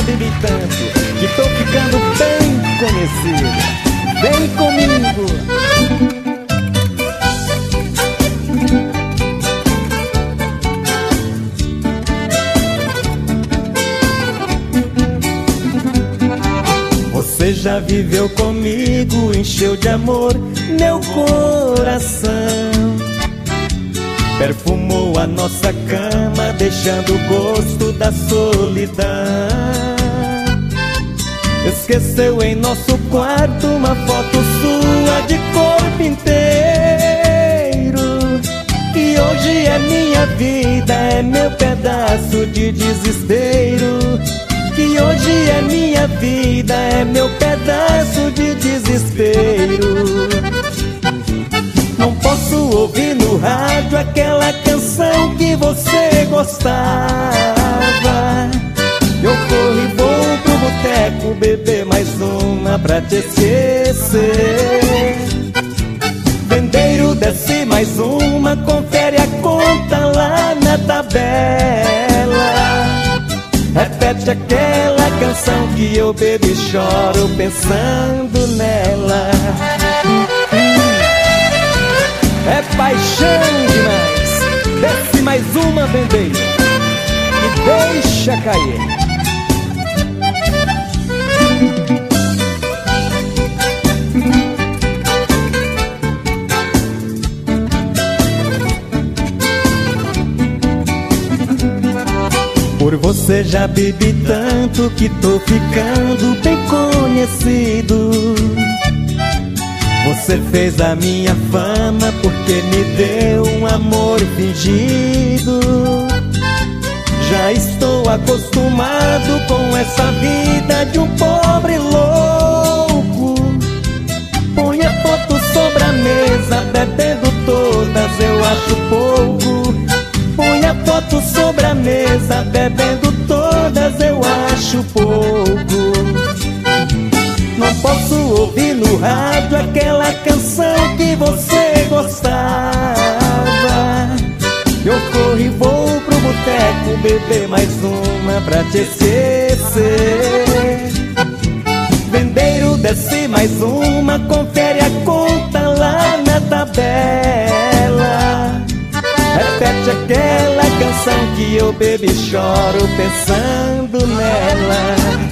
bebi tanto que tô ficando bem conhecido. Vem comigo. Você já viveu comigo, encheu de amor meu coração, perfumou a nossa cama, deixando o gosto da solidão. Esqueceu em nosso quarto uma foto sua de corpo inteiro, que hoje é minha vida, é meu pedaço de desespero. Que hoje é minha vida, é meu pedaço de desespero. Não posso ouvir no rádio aquela canção que você gostava. Eu corro e vou pro boteco beber mais uma pra te esquecer. Vendeiro, desce mais uma, confere a conta lá na tabela. Repete aquela canção que eu bebo e choro pensando nela. É paixão demais. Desce mais uma, vendeiro, e deixa cair. Por você já bebi tanto que tô ficando bem conhecido. Você fez a minha fama porque me deu um amor fingido. Já estou acostumado com essa vida de um pobre louco. Põe a foto sobre a mesa, bebendo todas, eu acho pouco. Põe a foto sobre a mesa, bebendo todas, eu acho pouco. Não posso ouvir no rádio aquela canção que você gostava. Eu corro e vou pro boteco beber mais uma pra te esquecer. Vendeiro, desce mais uma, confere a conta lá na tabela. Repete aquela canção que eu bebo e choro pensando nela.